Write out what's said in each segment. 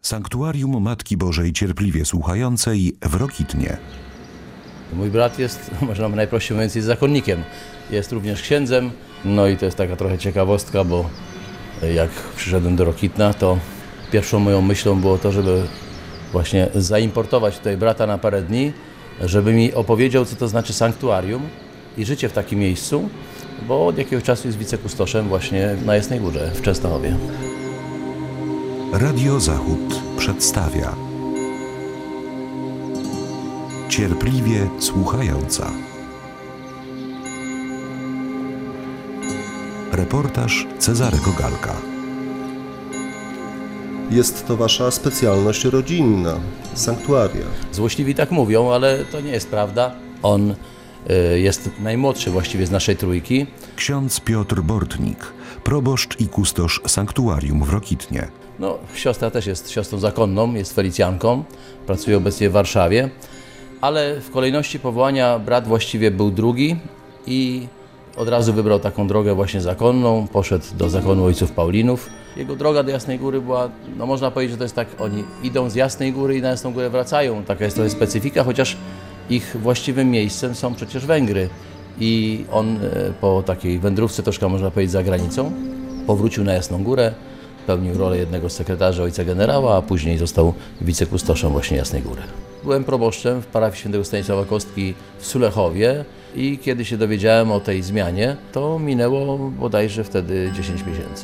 Sanktuarium Matki Bożej Cierpliwie Słuchającej w Rokitnie. Mój brat jest, można najprościej mówiąc, jest zakonnikiem. Jest również księdzem. No i to jest taka trochę ciekawostka, bo jak przyszedłem do Rokitna, to pierwszą moją myślą było to, żeby właśnie zaimportować tutaj brata na parę dni, żeby mi opowiedział, co to znaczy sanktuarium i życie w takim miejscu, bo od jakiegoś czasu jest wicekustoszem właśnie na Jasnej Górze w Częstochowie. Radio Zachód przedstawia Cierpliwie Słuchająca. Reportaż Cezarego Galka. Jest to wasza specjalność rodzinna, sanktuaria. Złośliwi tak mówią, ale to nie jest prawda. On jest najmłodszy właściwie z naszej trójki. Ksiądz Piotr Bortnik, proboszcz i kustosz sanktuarium w Rokitnie. No, siostra też jest siostrą zakonną, jest felicjanką, pracuje obecnie w Warszawie, ale w kolejności powołania brat właściwie był drugi i od razu wybrał taką drogę właśnie zakonną, poszedł do zakonu ojców Paulinów. Jego droga do Jasnej Góry była, no można powiedzieć, że to jest tak, oni idą z Jasnej Góry i na Jasną Górę wracają. Taka jest trochę specyfika, chociaż ich właściwym miejscem są przecież Węgry. I on po takiej wędrówce, troszkę można powiedzieć za granicą, powrócił na Jasną Górę, pełnił rolę jednego z sekretarzy ojca generała, a później został wicekustoszem właśnie Jasnej Góry. Byłem proboszczem w parafii św. Stanisława Kostki w Sulechowie i kiedy się dowiedziałem o tej zmianie, to minęło bodajże wtedy 10 miesięcy.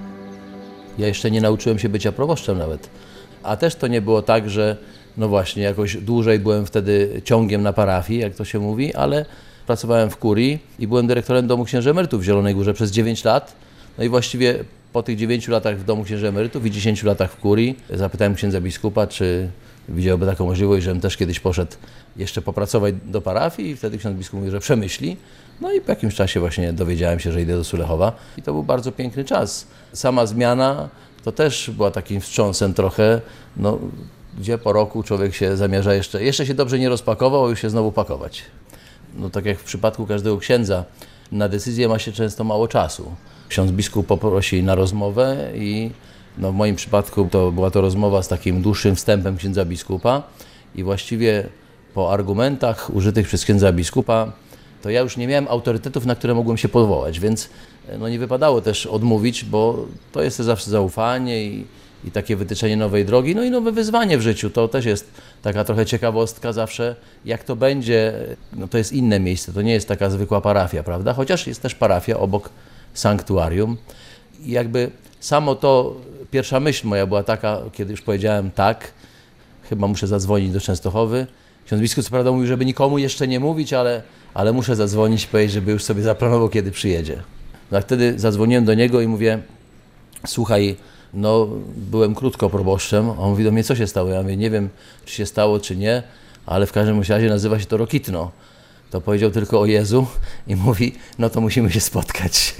Ja jeszcze nie nauczyłem się bycia proboszczem nawet. A też to nie było tak, że no właśnie jakoś dłużej byłem wtedy ciągiem na parafii, jak to się mówi, ale pracowałem w kurii i byłem dyrektorem Domu Księży Emerytów w Zielonej Górze przez 9 lat. No i właściwie po tych 9 latach w Domu Księży Emerytów i 10 latach w kurii zapytałem księdza biskupa, czy widziałby taką możliwość, żebym też kiedyś poszedł jeszcze popracować do parafii i wtedy ksiądz biskup mówi, że przemyśli. No i po jakimś czasie właśnie dowiedziałem się, że idę do Sulechowa i to był bardzo piękny czas. Sama zmiana to też była takim wstrząsem trochę, no, gdzie po roku człowiek się zamierza jeszcze się dobrze nie rozpakował, a już się znowu pakować. No tak jak w przypadku każdego księdza, na decyzję ma się często mało czasu. Ksiądz biskup poprosi na rozmowę i no w moim przypadku była to rozmowa z takim dłuższym wstępem księdza biskupa i właściwie po argumentach użytych przez księdza biskupa to ja już nie miałem autorytetów, na które mogłem się powołać, więc no nie wypadało też odmówić, bo to jest zawsze zaufanie i takie wytyczenie nowej drogi, no i nowe wyzwanie w życiu. To też jest taka trochę ciekawostka zawsze, jak to będzie, no to jest inne miejsce, to nie jest taka zwykła parafia, prawda? Chociaż jest też parafia obok sanktuarium. I jakby samo to, pierwsza myśl moja była taka, kiedy już powiedziałem tak, chyba muszę zadzwonić do Częstochowy. Ksiądz biskup co prawda mówił, żeby nikomu jeszcze nie mówić, ale muszę zadzwonić i powiedzieć, żeby już sobie zaplanował, kiedy przyjedzie. No a wtedy zadzwoniłem do niego i mówię, słuchaj, no byłem krótko proboszczem, a on mówi do mnie, co się stało? Ja mówię, nie wiem, czy się stało, czy nie, ale w każdym razie nazywa się to Rokitno. To powiedział tylko o Jezu i mówi, no to musimy się spotkać.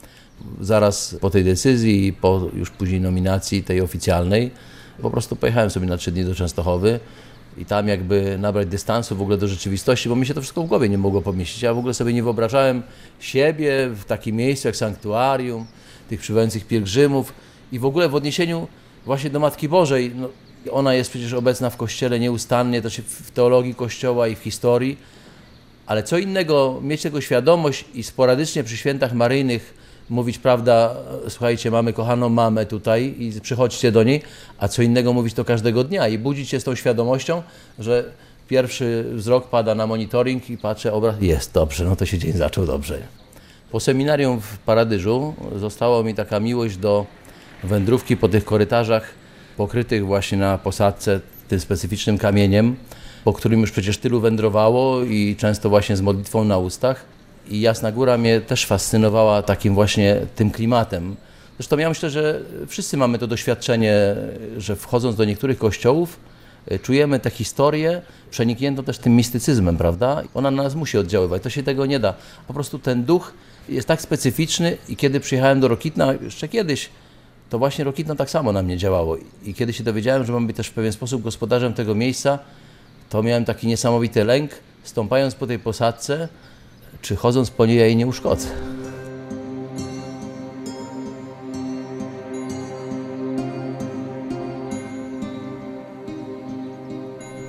Zaraz po tej decyzji i po już później nominacji tej oficjalnej, po prostu pojechałem sobie na 3 dni do Częstochowy i tam jakby nabrać dystansu w ogóle do rzeczywistości, bo mi się to wszystko w głowie nie mogło pomieścić. Ja w ogóle sobie nie wyobrażałem siebie w takim miejscu jak sanktuarium, tych przybywających pielgrzymów i w ogóle w odniesieniu właśnie do Matki Bożej. No, ona jest przecież obecna w Kościele nieustannie, też w teologii Kościoła i w historii, ale co innego mieć tego świadomość i sporadycznie przy świętach maryjnych mówić, prawda, słuchajcie, mamy kochaną mamę tutaj i przychodźcie do niej, a co innego mówić to każdego dnia i budzić się z tą świadomością, że pierwszy wzrok pada na monitoring i patrzę, obraz, jest dobrze, no to się dzień zaczął dobrze. Po seminarium w Paradyżu została mi taka miłość do wędrówki po tych korytarzach pokrytych właśnie na posadzce tym specyficznym kamieniem, po którym już przecież tylu wędrowało i często właśnie z modlitwą na ustach. I Jasna Góra mnie też fascynowała takim właśnie tym klimatem. Zresztą ja myślę, że wszyscy mamy to doświadczenie, że wchodząc do niektórych kościołów czujemy tę historię przenikniętą też tym mistycyzmem, prawda? Ona na nas musi oddziaływać, to się tego nie da. Po prostu ten duch jest tak specyficzny i kiedy przyjechałem do Rokitna jeszcze kiedyś, to właśnie Rokitno tak samo na mnie działało. I kiedy się dowiedziałem, że mam być też w pewien sposób gospodarzem tego miejsca, to miałem taki niesamowity lęk, stąpając po tej posadzce, czy chodząc po niej ja jej nie uszkodzę.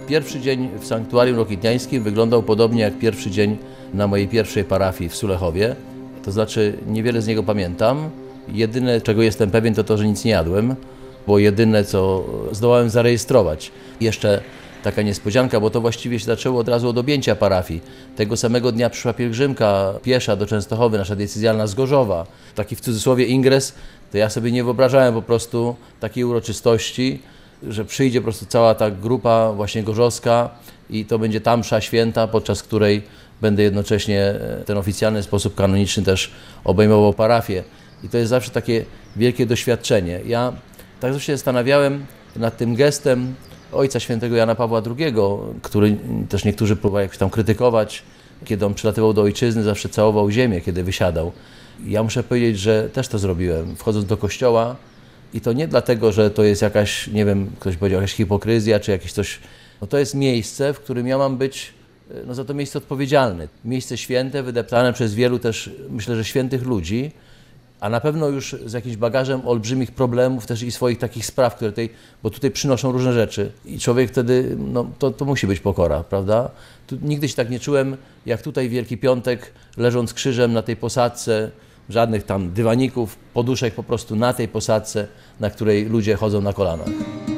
Pierwszy dzień w sanktuarium rokitniańskim wyglądał podobnie jak pierwszy dzień na mojej pierwszej parafii w Sulechowie. To znaczy niewiele z niego pamiętam. Jedyne, czego jestem pewien, to to, że nic nie jadłem, bo jedyne, co zdołałem zarejestrować. Jeszcze taka niespodzianka, bo to właściwie się zaczęło od razu od objęcia parafii. Tego samego dnia przyszła pielgrzymka piesza do Częstochowy, nasza decyzjalna z Gorzowa. Taki w cudzysłowie ingres, to ja sobie nie wyobrażałem po prostu takiej uroczystości, że przyjdzie po prostu cała ta grupa właśnie gorzowska i to będzie ta msza święta, podczas której będę jednocześnie w ten oficjalny sposób kanoniczny też obejmował parafię. I to jest zawsze takie wielkie doświadczenie. Ja tak zawsze się zastanawiałem nad tym gestem Ojca Świętego Jana Pawła II, który też niektórzy próbowali jakoś tam krytykować. Kiedy on przylatywał do ojczyzny, zawsze całował ziemię, kiedy wysiadał. Ja muszę powiedzieć, że też to zrobiłem. Wchodząc do kościoła, i to nie dlatego, że to jest jakaś, nie wiem, ktoś powiedział, jakaś hipokryzja, czy jakieś coś. No to jest miejsce, w którym ja mam być za to miejsce odpowiedzialny. Miejsce święte, wydeptane przez wielu też, myślę, że świętych ludzi, a na pewno już z jakimś bagażem olbrzymich problemów też i swoich takich spraw, które tutaj, bo tutaj przynoszą różne rzeczy. I człowiek wtedy, no to musi być pokora, prawda? Nigdy się tak nie czułem, jak tutaj w Wielki Piątek, leżąc krzyżem na tej posadzce, żadnych tam dywaników, poduszek, po prostu na tej posadzce, na której ludzie chodzą na kolanach.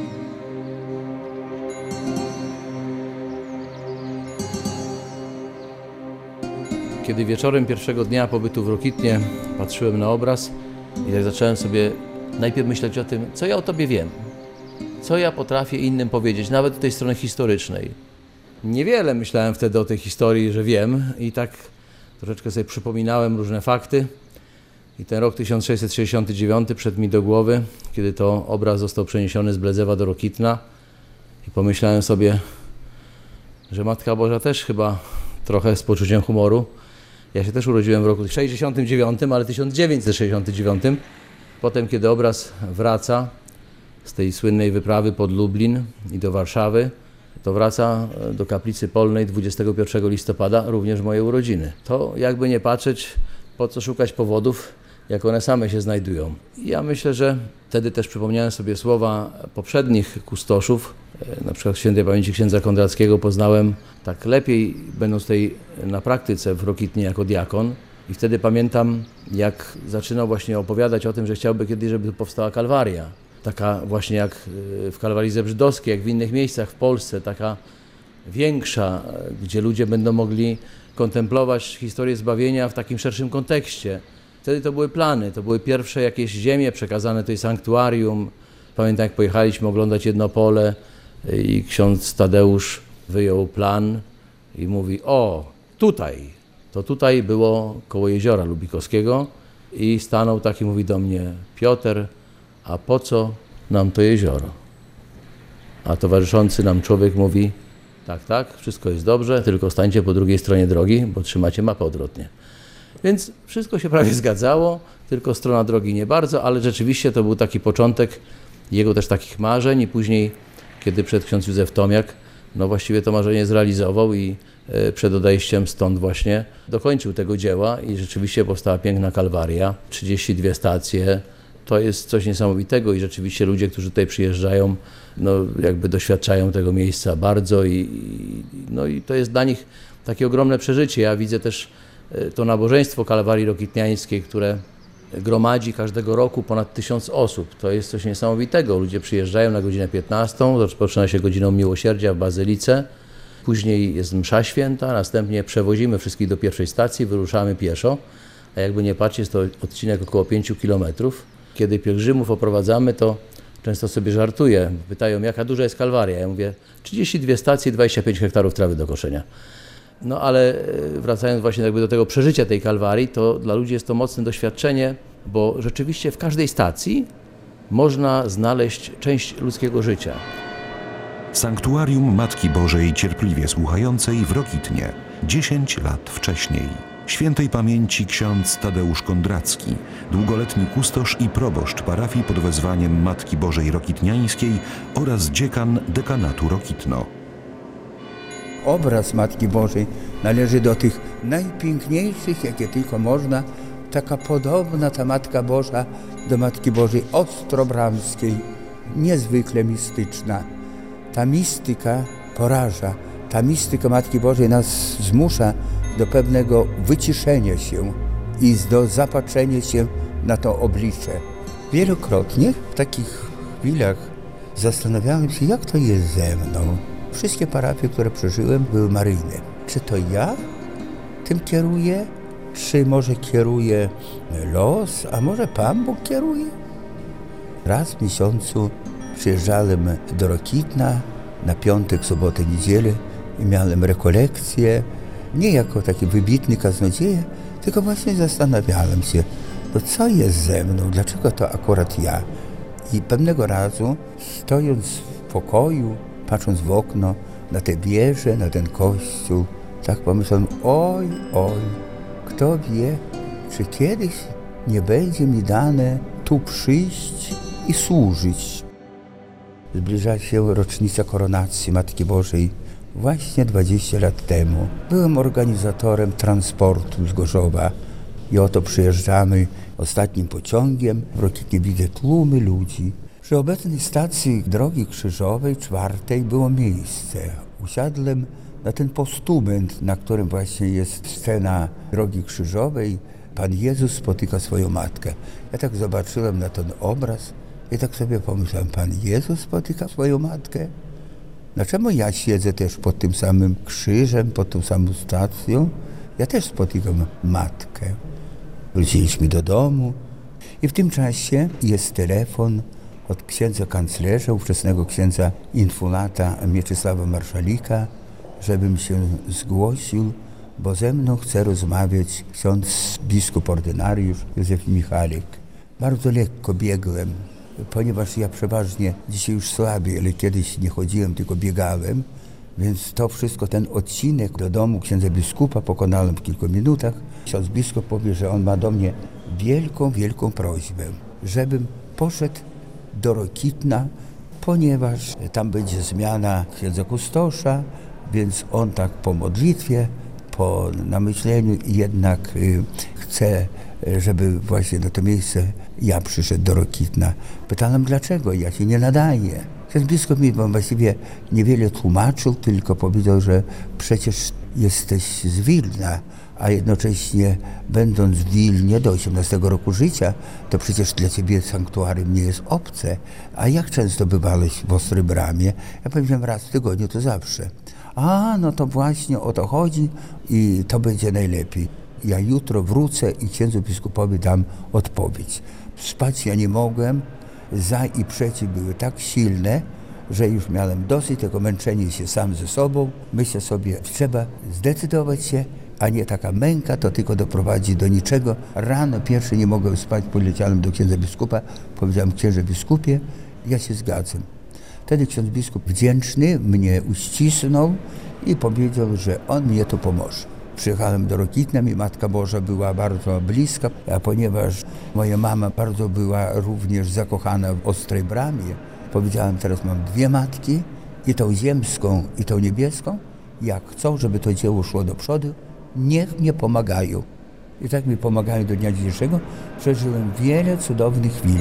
Kiedy wieczorem pierwszego dnia pobytu w Rokitnie patrzyłem na obraz i tak zacząłem sobie najpierw myśleć o tym, co ja o Tobie wiem, co ja potrafię innym powiedzieć, nawet z tej strony historycznej. Niewiele myślałem wtedy o tej historii, że wiem, i tak troszeczkę sobie przypominałem różne fakty. I ten rok 1669 przyszedł mi do głowy, kiedy to obraz został przeniesiony z Bledzewa do Rokitna, i pomyślałem sobie, że Matka Boża też chyba trochę z poczuciem humoru. Ja się też urodziłem w roku 69, ale 1969. Potem, kiedy obraz wraca z tej słynnej wyprawy pod Lublin i do Warszawy, to wraca do Kaplicy Polnej 21 listopada, również moje urodziny. To jakby nie patrzeć, po co szukać powodów, jak one same się znajdują. I ja myślę, że wtedy też przypomniałem sobie słowa poprzednich kustoszów, na przykład świętej pamięci księdza Kondrackiego poznałem tak lepiej, będąc tutaj na praktyce w Rokitnie jako diakon. I wtedy pamiętam, jak zaczynał właśnie opowiadać o tym, że chciałby kiedyś, żeby powstała Kalwaria. Taka właśnie jak w Kalwarii Zebrzydowskiej, jak w innych miejscach w Polsce, taka większa, gdzie ludzie będą mogli kontemplować historię zbawienia w takim szerszym kontekście. Wtedy to były plany, to były pierwsze jakieś ziemie przekazane tutaj sanktuarium. Pamiętam, jak pojechaliśmy oglądać jedno pole i ksiądz Tadeusz wyjął plan i mówi: o, tutaj, to tutaj było koło jeziora Lubikowskiego, i stanął taki, mówi do mnie: Piotr, a po co nam to jezioro? A towarzyszący nam człowiek mówi: tak, wszystko jest dobrze, tylko stańcie po drugiej stronie drogi, bo trzymacie mapę odwrotnie. Więc wszystko się prawie zgadzało, tylko strona drogi nie bardzo, ale rzeczywiście to był taki początek jego też takich marzeń, i później, kiedy przed ksiądz Józef Tomiak, no właściwie to marzenie zrealizował i przed odejściem stąd właśnie dokończył tego dzieła i rzeczywiście powstała piękna Kalwaria, 32 stacje. To jest coś niesamowitego i rzeczywiście ludzie, którzy tutaj przyjeżdżają, no jakby doświadczają tego miejsca bardzo i to jest dla nich takie ogromne przeżycie. Ja widzę też to nabożeństwo Kalwarii Rokitniańskiej, które gromadzi każdego roku ponad 1000 osób. To jest coś niesamowitego. Ludzie przyjeżdżają na godzinę 15, rozpoczyna się godziną miłosierdzia w Bazylice, później jest msza święta, następnie przewozimy wszystkich do pierwszej stacji, wyruszamy pieszo, a jakby nie patrzeć, jest to odcinek około 5 kilometrów. Kiedy pielgrzymów oprowadzamy, to często sobie żartuję. Pytają, jaka duża jest Kalwaria. Ja mówię, 32 stacje, 25 hektarów trawy do koszenia. No ale wracając właśnie jakby do tego przeżycia tej Kalwarii, to dla ludzi jest to mocne doświadczenie, bo rzeczywiście w każdej stacji można znaleźć część ludzkiego życia. Sanktuarium Matki Bożej Cierpliwie Słuchającej w Rokitnie 10 lat wcześniej. Świętej pamięci ksiądz Tadeusz Kondracki, długoletni kustosz i proboszcz parafii pod wezwaniem Matki Bożej Rokitniańskiej oraz dziekan dekanatu Rokitno. Obraz Matki Bożej należy do tych najpiękniejszych, jakie tylko można. Taka podobna ta Matka Boża do Matki Bożej Ostrobramskiej, niezwykle mistyczna. Ta mistyka poraża. Ta mistyka Matki Bożej nas zmusza do pewnego wyciszenia się i do zapatrzenia się na to oblicze. Wielokrotnie w takich chwilach zastanawiałem się, jak to jest ze mną. Wszystkie parafie, które przeżyłem, były maryjne. Czy to ja tym kieruję? Czy może kieruje los? A może Pan Bóg kieruje? Raz w miesiącu przyjeżdżałem do Rokitna na piątek, sobotę, niedzielę i miałem rekolekcję. Nie jako taki wybitny kaznodzieja, tylko właśnie zastanawiałem się, no co jest ze mną, dlaczego to akurat ja? I pewnego razu, stojąc w pokoju, patrząc w okno, na te wieże, na ten kościół, tak pomyślałem, oj, kto wie, czy kiedyś nie będzie mi dane tu przyjść i służyć. Zbliża się rocznica koronacji Matki Bożej. Właśnie 20 lat temu byłem organizatorem transportu z Gorzowa i oto przyjeżdżamy ostatnim pociągiem. W Rokitnie widzę tłumy ludzi. Przy obecnej stacji Drogi Krzyżowej 4 było miejsce. Usiadłem na ten postument, na którym właśnie jest scena Drogi Krzyżowej. Pan Jezus spotyka swoją matkę. Ja tak zobaczyłem na ten obraz i tak sobie pomyślałem, Pan Jezus spotyka swoją matkę? Dlaczego ja siedzę też pod tym samym krzyżem, pod tą samą stacją? Ja też spotykam matkę. Wróciliśmy do domu i w tym czasie jest telefon od księdza kanclerza, ówczesnego księdza infulata Mieczysława Marszalika, żebym się zgłosił, bo ze mną chce rozmawiać ksiądz biskup ordynariusz Józef Michalik. Bardzo lekko biegłem, ponieważ ja przeważnie, dzisiaj już słabiej, ale kiedyś nie chodziłem, tylko biegałem, więc to wszystko, ten odcinek do domu księdza biskupa pokonałem w kilku minutach. Ksiądz biskup powie, że on ma do mnie wielką prośbę, żebym poszedł do Rokitna, ponieważ tam będzie zmiana księdza kustosza, więc on tak po modlitwie, po namyśleniu jednak chce, żeby właśnie do to miejsce ja przyszedł do Rokitna. Pytałem, dlaczego ja się nie nadaję. Ksiądz biskup mi właściwie niewiele tłumaczył, tylko powiedział, że przecież jesteś z Wilna, a jednocześnie będąc w Wilnie do 18 roku życia, to przecież dla ciebie sanktuarium nie jest obce. A jak często bywałeś w Ostrej Bramie? Ja powiedziałem, raz w tygodniu to zawsze. A, no to właśnie o to chodzi i to będzie najlepiej. Ja jutro wrócę i księdzu biskupowi dam odpowiedź. Spać ja nie mogłem, za i przeciw były tak silne, że już miałem dosyć tego męczenia się sam ze sobą. Myślę sobie, trzeba zdecydować się, a nie taka męka, to tylko doprowadzi do niczego. Rano pierwszy nie mogłem spać, poleciałem do księdza biskupa, powiedziałem, księże biskupie, ja się zgadzam. Wtedy ksiądz biskup wdzięczny mnie uścisnął i powiedział, że on mnie tu pomoże. Przyjechałem do Rokitna, mi Matka Boża była bardzo bliska, a ponieważ moja mama bardzo była również zakochana w Ostrej Bramie, powiedziałem, teraz mam 2 matki, i tą ziemską, i tą niebieską. Jak chcą, żeby to dzieło szło do przodu, niech mnie pomagają. I tak mi pomagają do dnia dzisiejszego. Przeżyłem wiele cudownych chwil.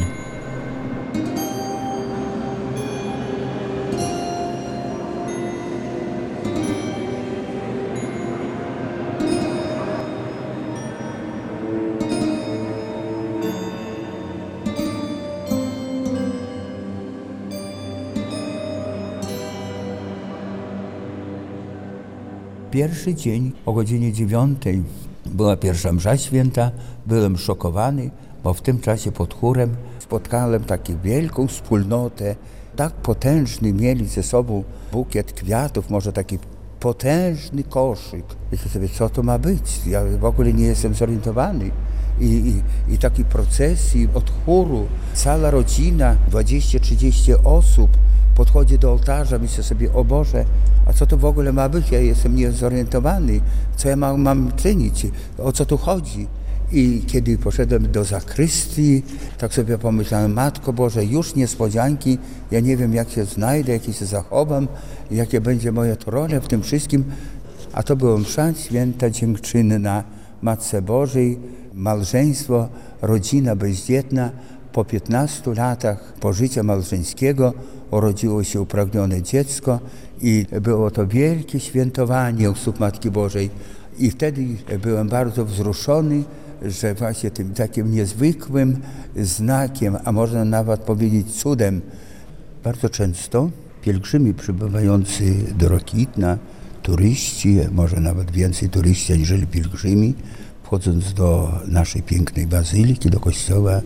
Pierwszy dzień o godzinie 9 była pierwsza msza święta, byłem szokowany, bo w tym czasie pod chórem spotkałem taką wielką wspólnotę, tak potężny mieli ze sobą bukiet kwiatów, może taki potężny koszyk. Myślę sobie, co to ma być? Ja w ogóle nie jestem zorientowany. I takiej procesji od chóru, cała rodzina, 20-30 osób podchodzi do ołtarza, myślę sobie, o Boże, a co to w ogóle ma być? Ja jestem niezorientowany, co ja mam czynić, o co tu chodzi? I kiedy poszedłem do zakrystii, tak sobie pomyślałem, Matko Boże, już niespodzianki, ja nie wiem, jak się znajdę, jak się zachowam, jakie będzie moja rola w tym wszystkim. A to była msza święta dziękczynna Matce Bożej, małżeństwo, rodzina bezdzietna. Po 15 latach pożycia małżeńskiego urodziło się upragnione dziecko i było to wielkie świętowanie usług Matki Bożej. I wtedy byłem bardzo wzruszony, że właśnie tym takim niezwykłym znakiem, a można nawet powiedzieć cudem, bardzo często pielgrzymi przybywający do Rokitna, turyści, może nawet więcej turyści aniżeli pielgrzymi, wchodząc do naszej pięknej bazyliki, do kościoła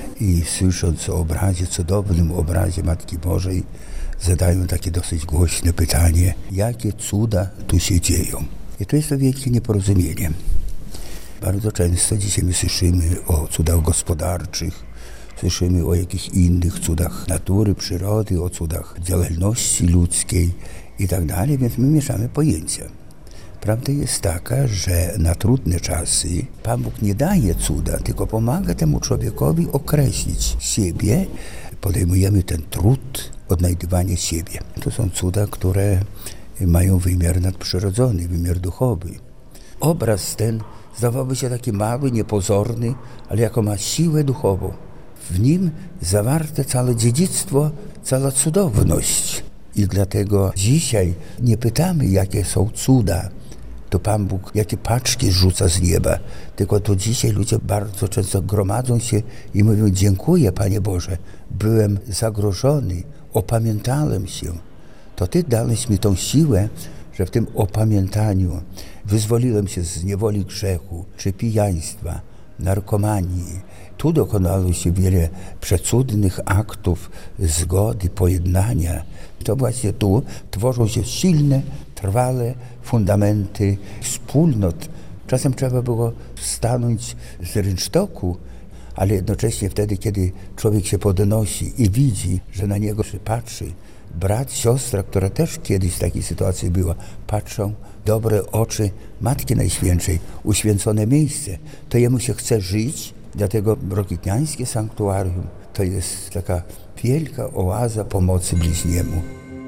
i słysząc o obrazie, cudownym obrazie Matki Bożej, zadają takie dosyć głośne pytanie, jakie cuda tu się dzieją. I to jest to wielkie nieporozumienie. Bardzo często dzisiaj my słyszymy o cudach gospodarczych, słyszymy o jakichś innych cudach natury, przyrody, o cudach działalności ludzkiej i tak dalej, więc my mieszamy pojęcia. Prawda jest taka, że na trudne czasy Pan Bóg nie daje cuda, tylko pomaga temu człowiekowi określić siebie. Podejmujemy ten trud odnajdywania siebie. To są cuda, które mają wymiar nadprzyrodzony, wymiar duchowy. Obraz ten zdawałby się taki mały, niepozorny, ale jako ma siłę duchową. W nim zawarte całe dziedzictwo, cała cudowność. I dlatego dzisiaj nie pytamy, jakie są cuda, to Pan Bóg jakie paczki rzuca z nieba, tylko to dzisiaj ludzie bardzo często gromadzą się i mówią, dziękuję Panie Boże, byłem zagrożony, opamiętałem się. To Ty dałeś mi tą siłę, że w tym opamiętaniu wyzwoliłem się z niewoli grzechu, czy pijaństwa, narkomanii. Tu dokonało się wiele przecudnych aktów zgody, pojednania. To właśnie tu tworzą się silne, trwale fundamenty wspólnot. Czasem trzeba było stanąć z rynsztoku, ale jednocześnie wtedy, kiedy człowiek się podnosi i widzi, że na niego patrzy brat, siostra, która też kiedyś w takiej sytuacji była, patrzą dobre oczy Matki Najświętszej, uświęcone miejsce, to jemu się chce żyć, dlatego rokitniańskie sanktuarium to jest taka wielka oaza pomocy bliźniemu.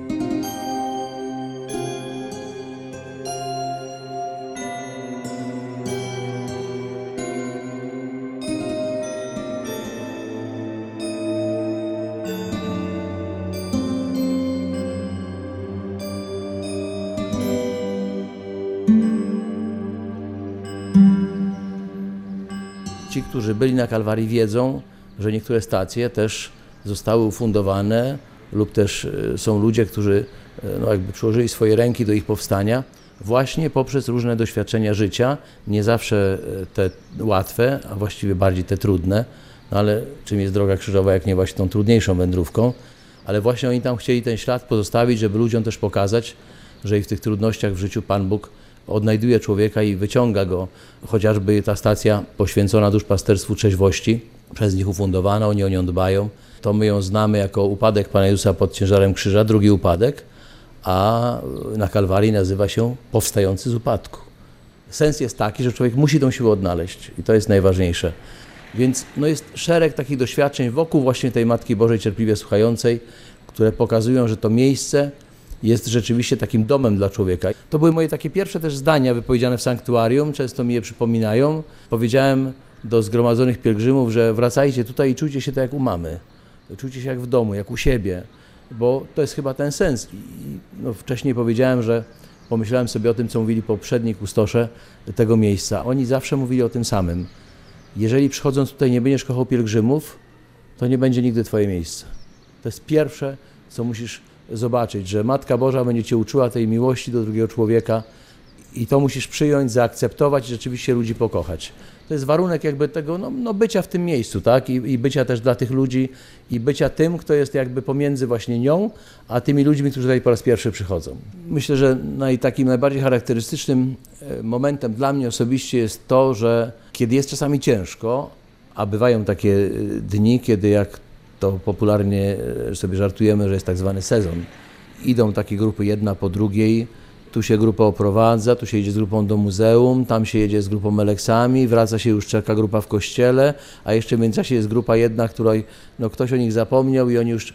Ci, którzy byli na Kalwarii, wiedzą, że niektóre stacje też zostały ufundowane lub też są ludzie, którzy jakby przyłożyli swoje ręki do ich powstania właśnie poprzez różne doświadczenia życia, nie zawsze te łatwe, a właściwie bardziej te trudne, ale czym jest droga krzyżowa, jak nie właśnie tą trudniejszą wędrówką, ale właśnie oni tam chcieli ten ślad pozostawić, żeby ludziom też pokazać, że i w tych trudnościach w życiu Pan Bóg odnajduje człowieka i wyciąga go. Chociażby ta stacja poświęcona duszpasterstwu trzeźwości, przez nich ufundowana, oni o nią dbają. To my ją znamy jako upadek Pana Jezusa pod ciężarem krzyża, drugi upadek, a na Kalwarii nazywa się powstający z upadku. Sens jest taki, że człowiek musi tą siłę odnaleźć i to jest najważniejsze. Więc jest szereg takich doświadczeń wokół właśnie tej Matki Bożej cierpliwie słuchającej, które pokazują, że to miejsce jest rzeczywiście takim domem dla człowieka. To były moje takie pierwsze też zdania wypowiedziane w sanktuarium, często mi je przypominają. Powiedziałem do zgromadzonych pielgrzymów, że wracajcie tutaj i czujcie się tak jak u mamy. Czujcie się jak w domu, jak u siebie, bo to jest chyba ten sens. Wcześniej powiedziałem, że pomyślałem sobie o tym, co mówili poprzedni kustosze tego miejsca. Oni zawsze mówili o tym samym. Jeżeli przychodząc tutaj nie będziesz kochał pielgrzymów, to nie będzie nigdy twoje miejsce. To jest pierwsze, co musisz zobaczyć, że Matka Boża będzie cię uczyła tej miłości do drugiego człowieka i to musisz przyjąć, zaakceptować i rzeczywiście ludzi pokochać. To jest warunek jakby tego bycia w tym miejscu, tak? I bycia też dla tych ludzi i bycia tym, kto jest jakby pomiędzy właśnie nią, a tymi ludźmi, którzy tutaj po raz pierwszy przychodzą. Myślę, że takim najbardziej charakterystycznym momentem dla mnie osobiście jest to, że kiedy jest czasami ciężko, a bywają takie dni, kiedy jak to popularnie sobie żartujemy, że jest tak zwany sezon. Idą takie grupy jedna po drugiej, tu się grupa oprowadza, tu się jedzie z grupą do muzeum, tam się jedzie z grupą Meleksami, wraca się, już czeka grupa w kościele, a jeszcze w międzyczasie jest grupa jedna, której ktoś o nich zapomniał i oni już...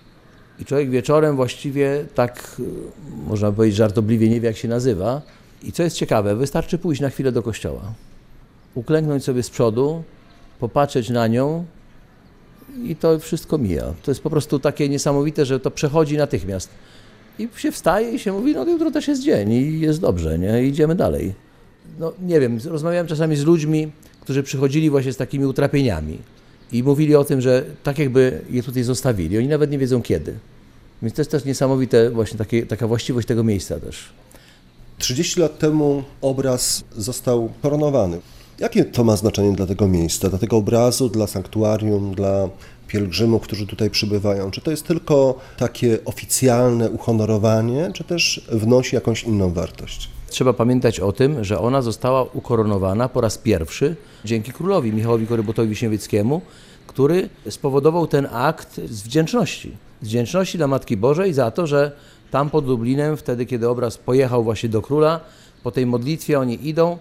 I człowiek wieczorem właściwie tak, można powiedzieć żartobliwie, nie wie jak się nazywa. I co jest ciekawe, wystarczy pójść na chwilę do kościoła, uklęknąć sobie z przodu, popatrzeć na nią i to wszystko mija. To jest po prostu takie niesamowite, że to przechodzi natychmiast. I się wstaje i się mówi, no jutro też jest dzień i jest dobrze, nie? I idziemy dalej. No nie wiem, rozmawiałem czasami z ludźmi, którzy przychodzili właśnie z takimi utrapieniami i mówili o tym, że tak jakby je tutaj zostawili. Oni nawet nie wiedzą kiedy. Więc to jest też niesamowite właśnie taka właściwość tego miejsca też. 30 lat temu obraz został koronowany. Jakie to ma znaczenie dla tego miejsca, dla tego obrazu, dla sanktuarium, dla pielgrzymów, którzy tutaj przybywają? Czy to jest tylko takie oficjalne uhonorowanie, czy też wnosi jakąś inną wartość? Trzeba pamiętać o tym, że ona została ukoronowana po raz pierwszy dzięki królowi Michałowi Korybutowi-Wiśniewieckiemu, który spowodował ten akt z wdzięczności. Z wdzięczności dla Matki Bożej za to, że tam pod Lublinem, wtedy kiedy obraz pojechał właśnie do króla, po tej modlitwie oni idą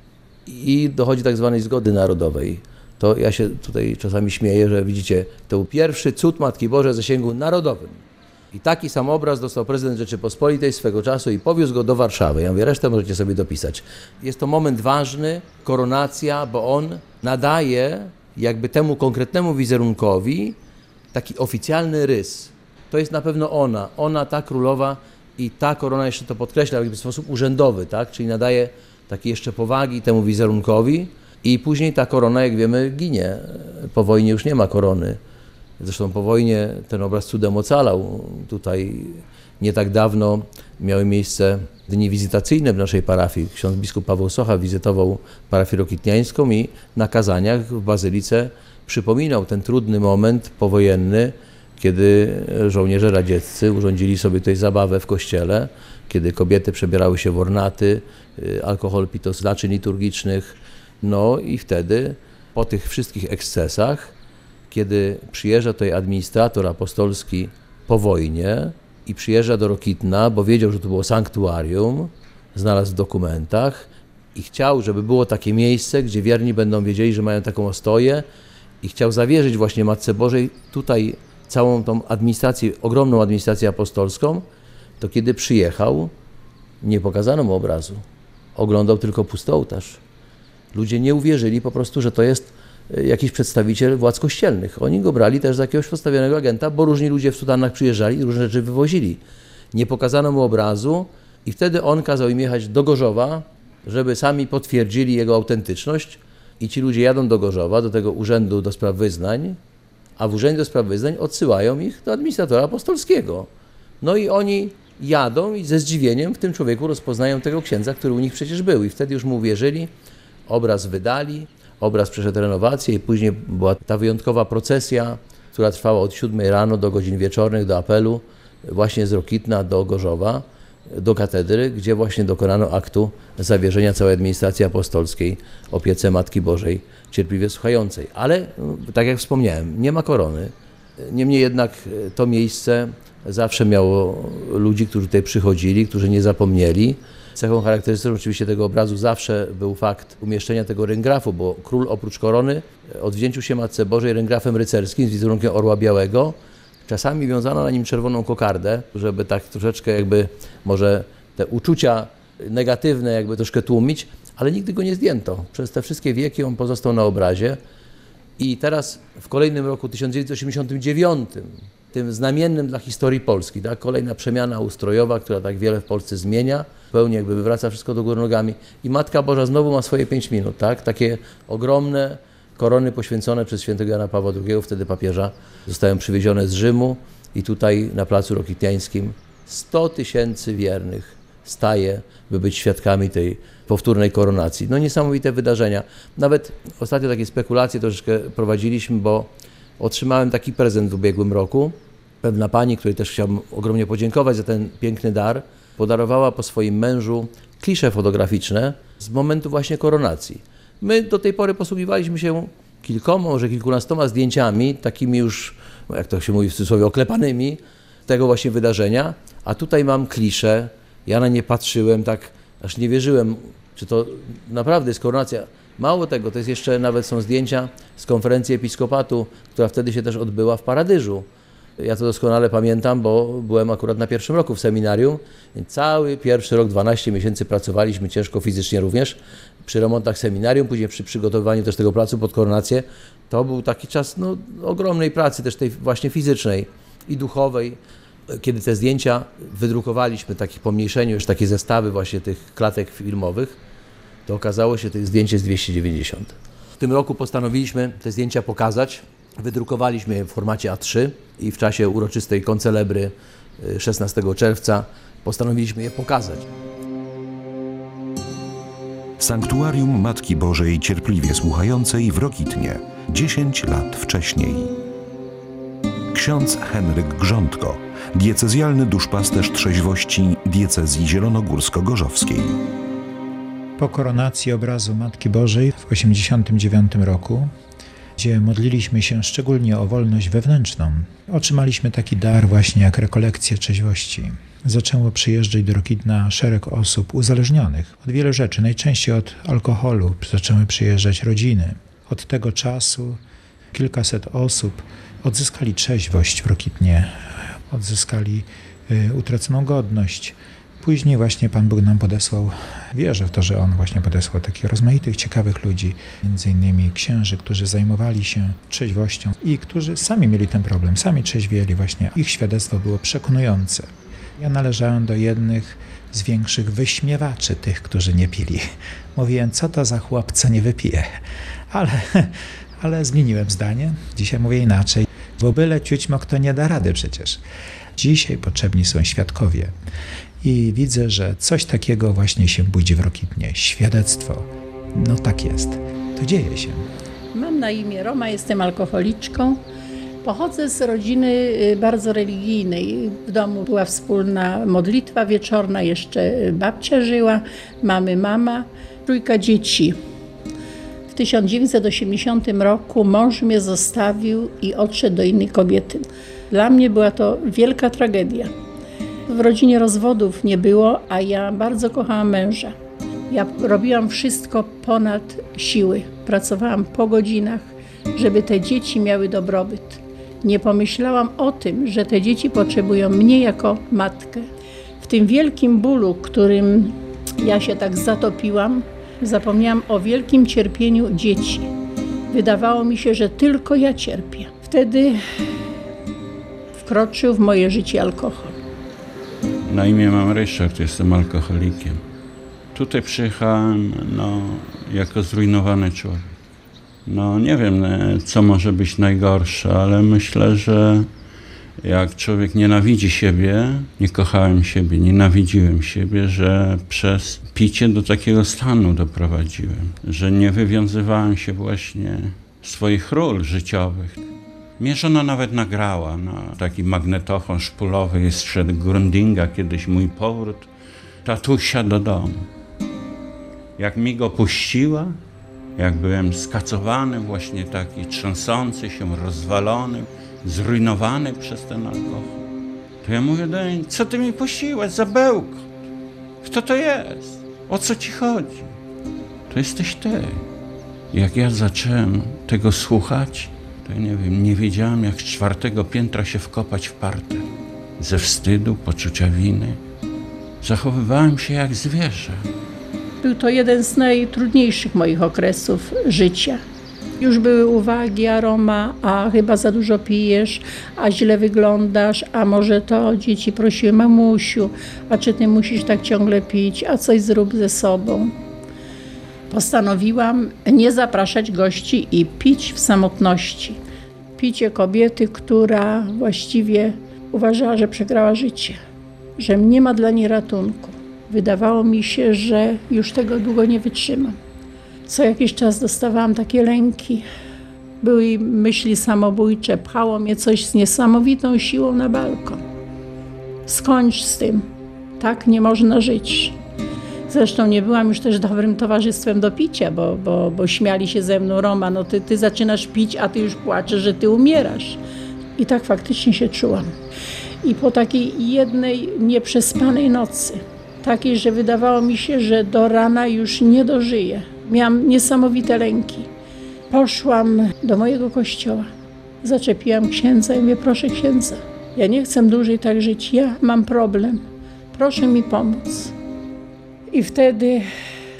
i dochodzi tak zwanej zgody narodowej. To ja się tutaj czasami śmieję, że widzicie, to był pierwszy cud Matki Bożej o zasięgu narodowym. I taki sam obraz dostał prezydent Rzeczypospolitej swego czasu i powiózł go do Warszawy. Ja mówię, resztę możecie sobie dopisać. Jest to moment ważny, koronacja, bo on nadaje jakby temu konkretnemu wizerunkowi taki oficjalny rys. To jest na pewno ona, ta królowa i ta korona jeszcze to podkreśla jakby w sposób urzędowy, tak? Czyli nadaje takiej jeszcze powagi temu wizerunkowi i później ta korona, jak wiemy, ginie. Po wojnie już nie ma korony. Zresztą po wojnie ten obraz cudem ocalał. Tutaj nie tak dawno miały miejsce dni wizytacyjne w naszej parafii. Ksiądz biskup Paweł Socha wizytował parafię rokitniańską i na kazaniach w bazylice przypominał ten trudny moment powojenny, kiedy żołnierze radzieccy urządzili sobie tutaj zabawę w kościele, kiedy kobiety przebierały się w ornaty, alkohol pito z naczyń liturgicznych. No i wtedy po tych wszystkich ekscesach, kiedy przyjeżdża tutaj administrator apostolski po wojnie i przyjeżdża do Rokitna, bo wiedział, że to było sanktuarium, znalazł w dokumentach i chciał, żeby było takie miejsce, gdzie wierni będą wiedzieli, że mają taką ostoję i chciał zawierzyć właśnie Matce Bożej tutaj całą tą administrację, ogromną administrację apostolską, to kiedy przyjechał, nie pokazano mu obrazu. Oglądał tylko pusty ołtarz. Ludzie nie uwierzyli po prostu, że to jest jakiś przedstawiciel władz kościelnych. Oni go brali też za jakiegoś postawionego agenta, bo różni ludzie w sutannach przyjeżdżali i różne rzeczy wywozili. Nie pokazano mu obrazu i wtedy on kazał im jechać do Gorzowa, żeby sami potwierdzili jego autentyczność i ci ludzie jadą do Gorzowa, do tego Urzędu do Spraw Wyznań, a w Urzędzie do Spraw Wyznań odsyłają ich do administratora apostolskiego. No i oni jadą i ze zdziwieniem w tym człowieku rozpoznają tego księdza, który u nich przecież był i wtedy już mu uwierzyli, obraz wydali, obraz przeszedł renowację i później była ta wyjątkowa procesja, która trwała od 7 rano do godzin wieczornych do apelu, właśnie z Rokitna do Gorzowa, do katedry, gdzie właśnie dokonano aktu zawierzenia całej administracji apostolskiej opiece Matki Bożej cierpliwie słuchającej. Ale, tak jak wspomniałem, nie ma korony. Niemniej jednak to miejsce zawsze miało ludzi, którzy tutaj przychodzili, którzy nie zapomnieli. Cechą charakterystyczną oczywiście tego obrazu zawsze był fakt umieszczenia tego ryngrafu, bo król oprócz korony odwdzięczył się Matce Bożej ryngrafem rycerskim z wizerunkiem orła białego. Czasami wiązano na nim czerwoną kokardę, żeby tak troszeczkę jakby może te uczucia negatywne jakby troszkę tłumić, ale nigdy go nie zdjęto. Przez te wszystkie wieki on pozostał na obrazie i teraz w kolejnym roku 1989, tym znamiennym dla historii Polski, tak? Kolejna przemiana ustrojowa, która tak wiele w Polsce zmienia, zupełnie jakby wywraca wszystko do góry nogami i Matka Boża znowu ma swoje 5 minut, tak? Takie ogromne korony poświęcone przez świętego Jana Pawła II, wtedy papieża, zostają przywiezione z Rzymu i tutaj na placu Rokitniańskim 100 000 wiernych staje, by być świadkami tej powtórnej koronacji. No niesamowite wydarzenia. Nawet ostatnio takie spekulacje troszeczkę prowadziliśmy, bo otrzymałem taki prezent w ubiegłym roku. Pewna pani, której też chciałbym ogromnie podziękować za ten piękny dar, podarowała po swoim mężu klisze fotograficzne z momentu właśnie koronacji. My do tej pory posługiwaliśmy się kilkoma, może kilkunastoma zdjęciami, takimi już, jak to się mówi w cudzysłowie, oklepanymi tego właśnie wydarzenia, a tutaj mam kliszę. Ja na nie patrzyłem, tak aż nie wierzyłem, czy to naprawdę jest koronacja. Mało tego, to jest jeszcze nawet są zdjęcia z konferencji episkopatu, która wtedy się też odbyła w Paradyżu. Ja to doskonale pamiętam, bo byłem akurat na pierwszym roku w seminarium. Cały pierwszy rok, 12 miesięcy pracowaliśmy ciężko fizycznie również. przy remontach seminarium, później przy przygotowywaniu też tego placu pod koronację. To był taki czas ogromnej pracy, też tej właśnie fizycznej i duchowej. Kiedy te zdjęcia wydrukowaliśmy, takich pomniejszeniu, już takie zestawy właśnie tych klatek filmowych, to okazało się, że tych zdjęć jest 290. W tym roku postanowiliśmy te zdjęcia pokazać. Wydrukowaliśmy je w formacie A3 i w czasie uroczystej koncelebry 16 czerwca postanowiliśmy je pokazać. Sanktuarium Matki Bożej Cierpliwie Słuchającej w Rokitnie 10 lat wcześniej. Ksiądz Henryk Grządko, diecezjalny duszpasterz trzeźwości diecezji zielonogórsko-gorzowskiej. Po koronacji obrazu Matki Bożej w 1989 roku, gdzie modliliśmy się szczególnie o wolność wewnętrzną, otrzymaliśmy taki dar właśnie jak rekolekcję trzeźwości. Zaczęło przyjeżdżać do Rokitna szereg osób uzależnionych od wielu rzeczy, najczęściej od alkoholu. Zaczęły przyjeżdżać rodziny. Od tego czasu kilkaset osób odzyskali trzeźwość w Rokitnie, odzyskali utraconą godność. Później właśnie Pan Bóg nam podesłał, wierzę w to, że On właśnie podesłał takich rozmaitych, ciekawych ludzi, między innymi księży, którzy zajmowali się trzeźwością i którzy sami mieli ten problem, sami trzeźwieli właśnie. Ich świadectwo było przekonujące. Ja należałem do jednych z większych wyśmiewaczy tych, którzy nie pili. Mówiłem, co to za chłop, co nie wypije. Ale zmieniłem zdanie. Dzisiaj mówię inaczej. Bo byle ciućmok to nie da rady przecież. Dzisiaj potrzebni są świadkowie. I widzę, że coś takiego właśnie się budzi w Rokitnie. Świadectwo. No tak jest. To dzieje się. Mam na imię Roma, jestem alkoholiczką. Pochodzę z rodziny bardzo religijnej. W domu była wspólna modlitwa wieczorna, jeszcze babcia żyła, mamy, mama, 3 dzieci. W 1980 roku mąż mnie zostawił i odszedł do innej kobiety. Dla mnie była to wielka tragedia. W rodzinie rozwodów nie było, a ja bardzo kochałam męża. Ja robiłam wszystko ponad siły. Pracowałam po godzinach, żeby te dzieci miały dobrobyt. Nie pomyślałam o tym, że te dzieci potrzebują mnie jako matkę. W tym wielkim bólu, którym ja się tak zatopiłam, zapomniałam o wielkim cierpieniu dzieci. Wydawało mi się, że tylko ja cierpię. Wtedy wkroczył w moje życie alkohol. Na imię mam Ryszard, jestem alkoholikiem. Tutaj przyjechałem jako zrujnowany człowiek. Nie wiem, co może być najgorsze, ale myślę, że jak człowiek nienawidzi siebie, nie kochałem siebie, nienawidziłem siebie, że przez picie do takiego stanu doprowadziłem, że nie wywiązywałem się właśnie z swoich ról życiowych. Mnie żona nawet nagrała na taki magnetofon szpulowy jeszcze Grundinga, kiedyś mój powrót tatusia do domu. Jak mi go puściła, jak byłem skacowany, właśnie taki trzęsący się, rozwalony, zrujnowany przez ten alkohol, to ja mówię do niej, co ty mi puściłaś za bełkot? Kto to jest? O co ci chodzi? To jesteś ty. Jak ja zacząłem tego słuchać, to ja nie wiedziałem, jak z 4. piętra się wkopać w parter. Ze wstydu, poczucia winy. Zachowywałem się jak zwierzę. Był to jeden z najtrudniejszych moich okresów życia. Już były uwagi, Roma, a chyba za dużo pijesz, a źle wyglądasz, a może to dzieci prosiły, mamusiu, a czy ty musisz tak ciągle pić, a coś zrób ze sobą. Postanowiłam nie zapraszać gości i pić w samotności. Picie kobiety, która właściwie uważała, że przegrała życie, że nie ma dla niej ratunku. Wydawało mi się, że już tego długo nie wytrzymam. Co jakiś czas dostawałam takie lęki. Były myśli samobójcze, pchało mnie coś z niesamowitą siłą na balkon. Skończ z tym, tak nie można żyć. Zresztą nie byłam już też dobrym towarzystwem do picia, bo śmiali się ze mną, Roma, no ty zaczynasz pić, a ty już płaczesz, że ty umierasz. I tak faktycznie się czułam. I po takiej jednej nieprzespanej nocy, takiej, że wydawało mi się, że do rana już nie dożyję. Miałam niesamowite lęki. Poszłam do mojego kościoła, zaczepiłam księdza i mówię, proszę księdza, ja nie chcę dłużej tak żyć, ja mam problem, proszę mi pomóc. I wtedy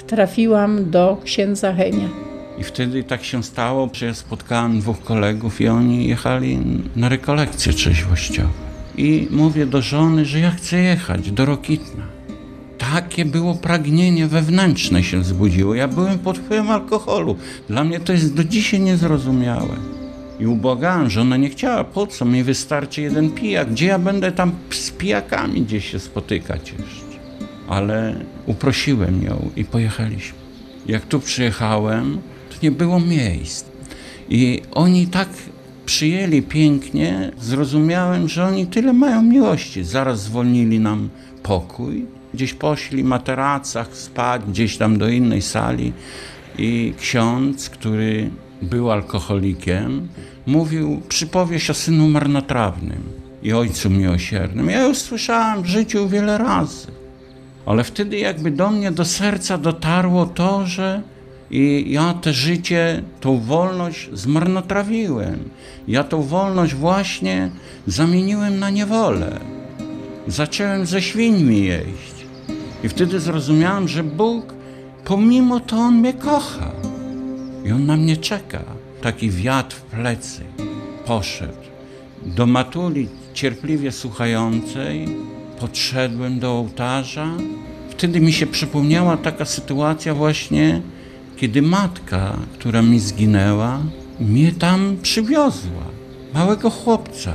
trafiłam do księdza Henia. I wtedy tak się stało, że ja spotkałem 2 kolegów i oni jechali na rekolekcje trzeźwościowe. I mówię do żony, że ja chcę jechać do Rokitna. Takie było pragnienie wewnętrzne się wzbudziło. Ja byłem pod wpływem alkoholu. Dla mnie to jest do dzisiaj niezrozumiałe. I ubłagałem, że ona nie chciała. Po co? Mi wystarczy jeden pijak. Gdzie ja będę tam z pijakami gdzieś się spotykać jeszcze? Ale uprosiłem ją i pojechaliśmy. Jak tu przyjechałem, to nie było miejsc. I oni tak przyjęli pięknie, zrozumiałem, że oni tyle mają miłości. Zaraz zwolnili nam pokój. Gdzieś poszli w materacach spać, gdzieś tam do innej sali. I ksiądz, który był alkoholikiem, mówił przypowieść o synu marnotrawnym i ojcu miłosiernym. Ja już słyszałem w życiu wiele razy. Ale wtedy jakby do mnie, do serca dotarło to, że i ja te życie, tą wolność zmarnotrawiłem. Ja tą wolność właśnie zamieniłem na niewolę. Zacząłem ze świńmi jeść. I wtedy zrozumiałem, że Bóg, pomimo to On mnie kocha. I On na mnie czeka. Taki wiatr w plecy poszedł. Do matuli cierpliwie słuchającej podszedłem do ołtarza. Wtedy mi się przypomniała taka sytuacja właśnie, kiedy matka, która mi zginęła, mnie tam przywiozła. Małego chłopca.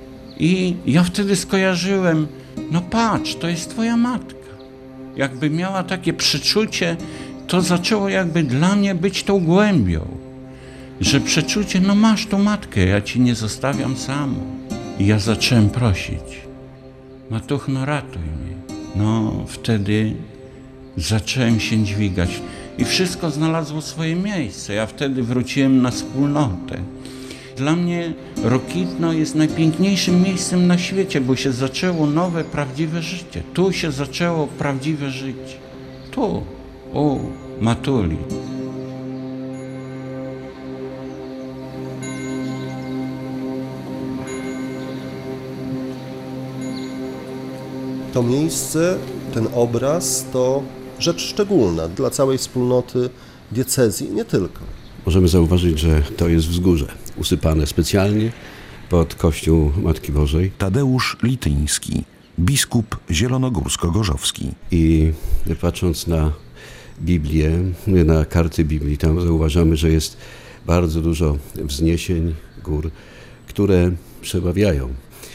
I ja wtedy skojarzyłem, no patrz, to jest twoja matka. Jakby miała takie przeczucie, to zaczęło jakby dla mnie być tą głębią. Że przeczucie, no masz tą matkę, ja ci nie zostawiam samą. I ja zacząłem prosić, Matuchno, ratuj mnie. No wtedy zacząłem się dźwigać i wszystko znalazło swoje miejsce. Ja wtedy wróciłem na wspólnotę. Dla mnie Rokitno jest najpiękniejszym miejscem na świecie, bo się zaczęło nowe, prawdziwe życie. Tu się zaczęło prawdziwe życie. Tu, u matuli. To miejsce, ten obraz to rzecz szczególna dla całej wspólnoty diecezji, nie tylko. Możemy zauważyć, że to jest wzgórze usypane specjalnie pod kościół Matki Bożej. Tadeusz Lityński, biskup zielonogórsko-gorzowski. I patrząc na Biblię, na karty Biblii, tam zauważamy, że jest bardzo dużo wzniesień, gór, które przebawiają,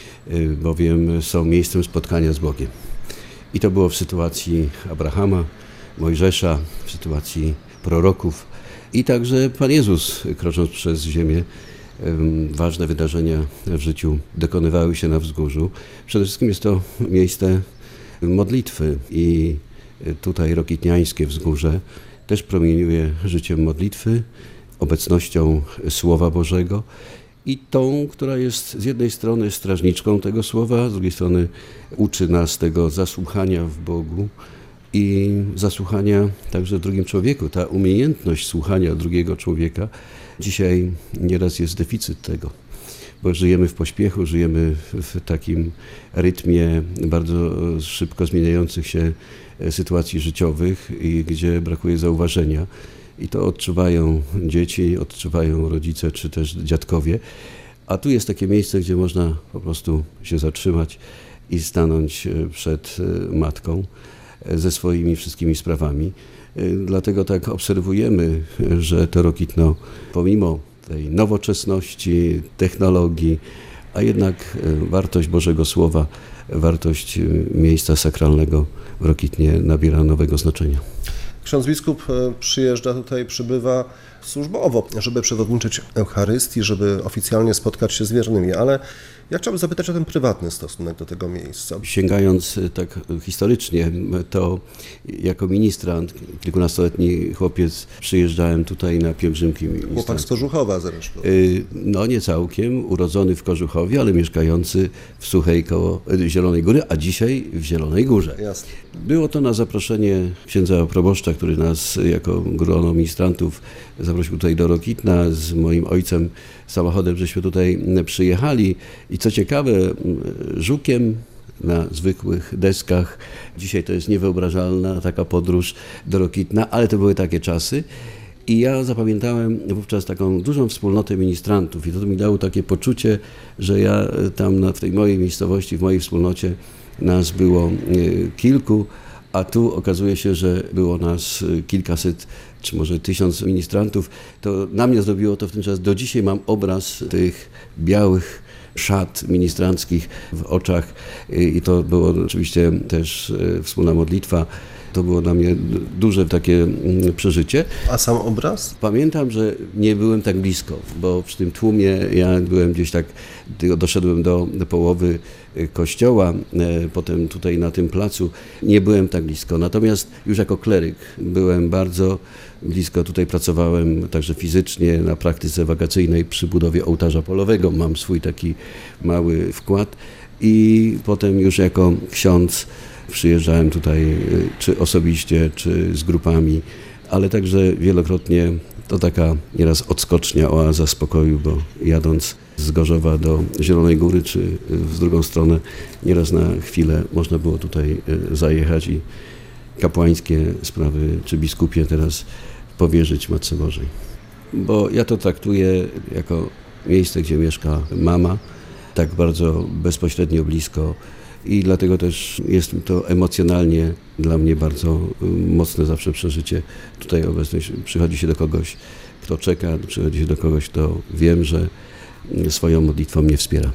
bowiem są miejscem spotkania z Bogiem. I to było w sytuacji Abrahama, Mojżesza, w sytuacji proroków i także Pan Jezus, krocząc przez ziemię, ważne wydarzenia w życiu dokonywały się na wzgórzu. Przede wszystkim jest to miejsce modlitwy i tutaj Rokitniańskie wzgórze też promieniuje życiem modlitwy, obecnością Słowa Bożego i tą, która jest z jednej strony strażniczką tego Słowa, z drugiej strony uczy nas tego zasłuchania w Bogu i zasłuchania także w drugim człowieku. Ta umiejętność słuchania drugiego człowieka, dzisiaj nieraz jest deficyt tego, bo żyjemy w pośpiechu, żyjemy w takim rytmie bardzo szybko zmieniających się sytuacji życiowych i gdzie brakuje zauważenia. I to odczuwają dzieci, odczuwają rodzice czy też dziadkowie. A tu jest takie miejsce, gdzie można po prostu się zatrzymać i stanąć przed matką ze swoimi wszystkimi sprawami. Dlatego tak obserwujemy, że to Rokitno pomimo tej nowoczesności, technologii, a jednak wartość Bożego Słowa, wartość miejsca sakralnego w Rokitnie nabiera nowego znaczenia. Ksiądz biskup przyjeżdża tutaj, przybywa służbowo, żeby przewodniczyć Eucharystii, żeby oficjalnie spotkać się z wiernymi, ale ja chciałbym zapytać o ten prywatny stosunek do tego miejsca. Sięgając tak historycznie, to jako ministrant, kilkunastoletni chłopiec, przyjeżdżałem tutaj na pielgrzymki. Chłopak z Kożuchowa zresztą. No nie całkiem, urodzony w Kożuchowie, ale mieszkający w Suchej koło Zielonej Góry, a dzisiaj w Zielonej Górze. Jasne. Było to na zaproszenie księdza proboszcza, który nas jako grono ministrantów zaprosił tutaj do Rokitna. Z moim ojcem samochodem żeśmy tutaj przyjechali i co ciekawe, Żukiem na zwykłych deskach. Dzisiaj to jest niewyobrażalna taka podróż do Rokitna, ale to były takie czasy. I ja zapamiętałem wówczas taką dużą wspólnotę ministrantów i to mi dało takie poczucie, że ja tam w tej mojej miejscowości, w mojej wspólnocie nas było kilku, a tu okazuje się, że było nas kilkaset, czy może 1000 ministrantów. To na mnie zrobiło to w ten czas. Do dzisiaj mam obraz tych białych szat ministranckich w oczach i to było oczywiście też wspólna modlitwa. To było dla mnie duże takie przeżycie. A sam obraz? Pamiętam, że nie byłem tak blisko, bo przy tym tłumie ja byłem gdzieś tak, doszedłem do połowy kościoła, potem tutaj na tym placu nie byłem tak blisko. Natomiast już jako kleryk byłem bardzo blisko, tutaj pracowałem także fizycznie na praktyce wakacyjnej przy budowie ołtarza polowego. Mam swój taki mały wkład i potem już jako ksiądz przyjeżdżałem tutaj czy osobiście, czy z grupami, ale także wielokrotnie to taka nieraz odskocznia, oaza spokoju, bo jadąc z Gorzowa do Zielonej Góry, czy w drugą stronę, nieraz na chwilę można było tutaj zajechać i kapłańskie sprawy, czy biskupie teraz powierzyć Matce Bożej. Bo ja to traktuję jako miejsce, gdzie mieszka mama, tak bardzo bezpośrednio blisko. I dlatego też jest to emocjonalnie dla mnie bardzo mocne zawsze przeżycie. Tutaj obecność, przychodzi się do kogoś, kto czeka, przychodzi się do kogoś, kto wiem, że swoją modlitwą mnie wspiera.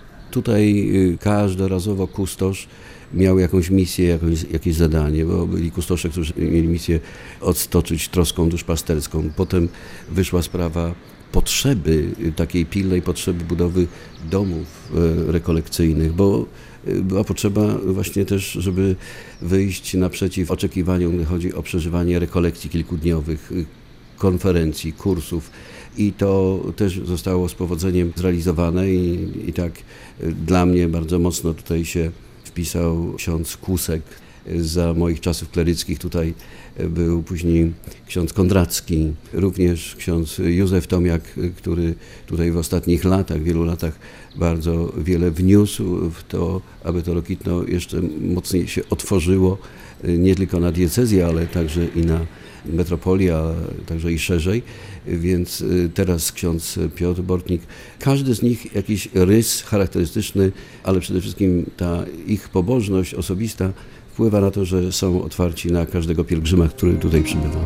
Tutaj każdorazowo kustosz miał jakąś misję, jakieś zadanie, bo byli kustosze, którzy mieli misję odstoczyć troską duszpasterską. Potem wyszła sprawa potrzeby, takiej pilnej potrzeby budowy domów rekolekcyjnych, bo była potrzeba właśnie też, żeby wyjść naprzeciw oczekiwaniom, gdy chodzi o przeżywanie rekolekcji kilkudniowych, konferencji, kursów i to też zostało z powodzeniem zrealizowane i tak dla mnie bardzo mocno tutaj się wpisał ksiądz Kłusek. Za moich czasów kleryckich tutaj był później ksiądz Kondracki, również ksiądz Józef Tomiak, który tutaj w ostatnich latach, wielu latach bardzo wiele wniósł w to, aby to Rokitno jeszcze mocniej się otworzyło, nie tylko na diecezję, ale także i na metropolię, a także i szerzej, więc teraz ksiądz Piotr Bortnik. Każdy z nich jakiś rys charakterystyczny, ale przede wszystkim ta ich pobożność osobista wpływa na to, że są otwarci na każdego pielgrzyma, który tutaj przybywa.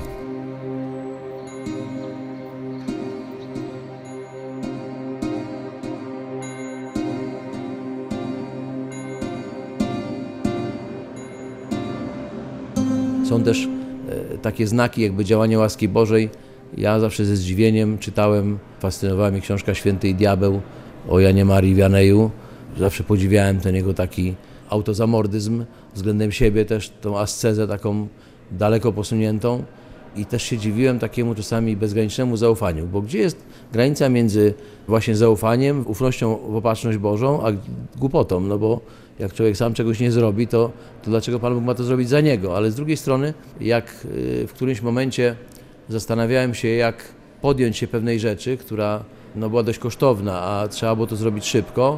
Są też takie znaki jakby działania łaski Bożej. Ja zawsze ze zdziwieniem czytałem, fascynowała mnie książka Święty i Diabeł o Janie Marii Wianeju. Zawsze podziwiałem ten jego taki autozamordyzm względem siebie, też tą ascezę taką daleko posuniętą i też się dziwiłem takiemu czasami bezgranicznemu zaufaniu, bo gdzie jest granica między właśnie zaufaniem, ufnością w opatrzność Bożą, a głupotą, no bo jak człowiek sam czegoś nie zrobi, to dlaczego Pan Bóg ma to zrobić za niego? Ale z drugiej strony, jak w którymś momencie zastanawiałem się, jak podjąć się pewnej rzeczy, która była dość kosztowna, a trzeba było to zrobić szybko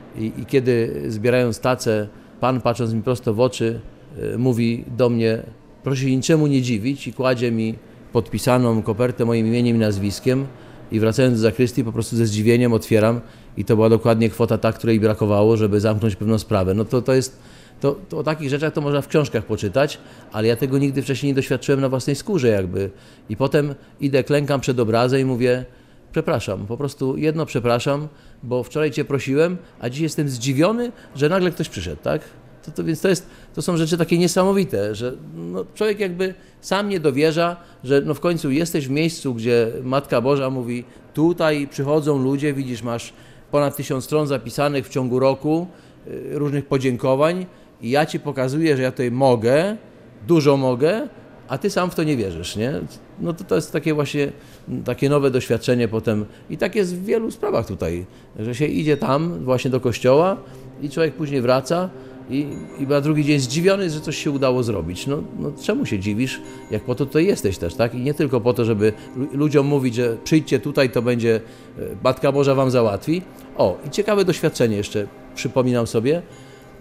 i kiedy zbierając tacę, Pan, patrząc mi prosto w oczy, mówi do mnie: proszę się niczemu nie dziwić, i kładzie mi podpisaną kopertę moim imieniem i nazwiskiem i wracając do zakrystii po prostu ze zdziwieniem otwieram i to była dokładnie kwota ta, której brakowało, żeby zamknąć pewną sprawę. No to jest, to o takich rzeczach to można w książkach poczytać, ale ja tego nigdy wcześniej nie doświadczyłem na własnej skórze jakby. I potem idę, klękam przed obrazem i mówię: przepraszam, po prostu jedno przepraszam, bo wczoraj Cię prosiłem, a dziś jestem zdziwiony, że nagle ktoś przyszedł, tak? Więc to są rzeczy takie niesamowite, że człowiek jakby sam nie dowierza, że w końcu jesteś w miejscu, gdzie Matka Boża mówi: tutaj przychodzą ludzie, widzisz, masz ponad 1000 stron zapisanych w ciągu roku, różnych podziękowań i ja Ci pokazuję, że ja tutaj mogę, dużo mogę, a Ty sam w to nie wierzysz, nie? No to jest takie właśnie, takie nowe doświadczenie potem i tak jest w wielu sprawach tutaj, że się idzie tam właśnie do kościoła i człowiek później wraca i na drugi dzień zdziwiony, że coś się udało zrobić. No czemu się dziwisz, jak po to tutaj jesteś też, tak? I nie tylko po to, żeby ludziom mówić, że przyjdźcie tutaj, to będzie, Matka Boża wam załatwi. O, i ciekawe doświadczenie jeszcze przypominam sobie.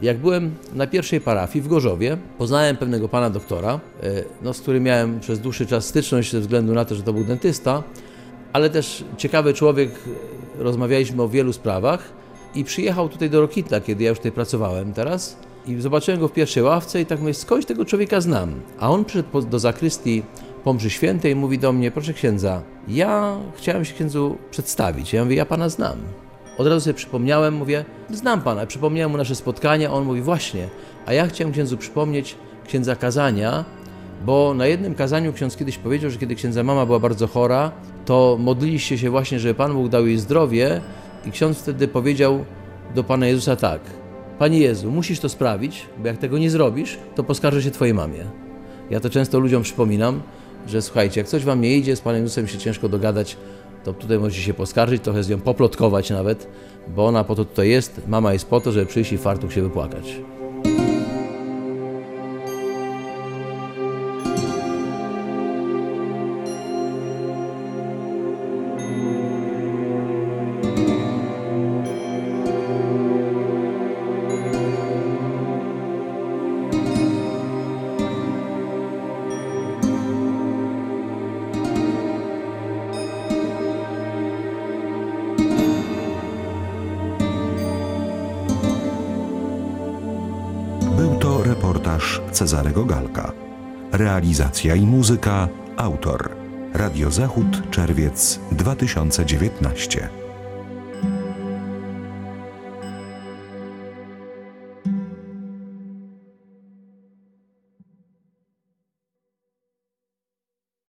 Jak byłem na pierwszej parafii w Gorzowie, poznałem pewnego pana doktora, z którym miałem przez dłuższy czas styczność ze względu na to, że to był dentysta, ale też ciekawy człowiek, rozmawialiśmy o wielu sprawach i przyjechał tutaj do Rokitna, kiedy ja już tutaj pracowałem teraz i zobaczyłem go w pierwszej ławce i tak mówię, skądś tego człowieka znam. A on przyszedł do zakrystii po mszy świętej i mówi do mnie, proszę księdza, ja chciałem się księdzu przedstawić. Ja mówię, ja pana znam. Od razu sobie przypomniałem, mówię, znam pana. Przypomniałem mu nasze spotkania, a on mówi, właśnie, a ja chciałem księdzu przypomnieć księdza kazania, bo na jednym kazaniu ksiądz kiedyś powiedział, że kiedy księdza mama była bardzo chora, to modliliście się właśnie, żeby Pan Bóg dał jej zdrowie i ksiądz wtedy powiedział do Pana Jezusa tak, Panie Jezu, musisz to sprawić, bo jak tego nie zrobisz, to poskarżę się Twojej mamie. Ja to często ludziom przypominam, że słuchajcie, jak coś wam nie idzie, z Panem Jezusem się ciężko dogadać, to tutaj możecie się poskarżyć, trochę z nią poplotkować nawet, bo ona po to tutaj jest, mama jest po to, żeby przyjść i fartuch się wypłakać. Reportaż Cezarego Galka. Realizacja i muzyka, autor. Radio Zachód, czerwiec 2019.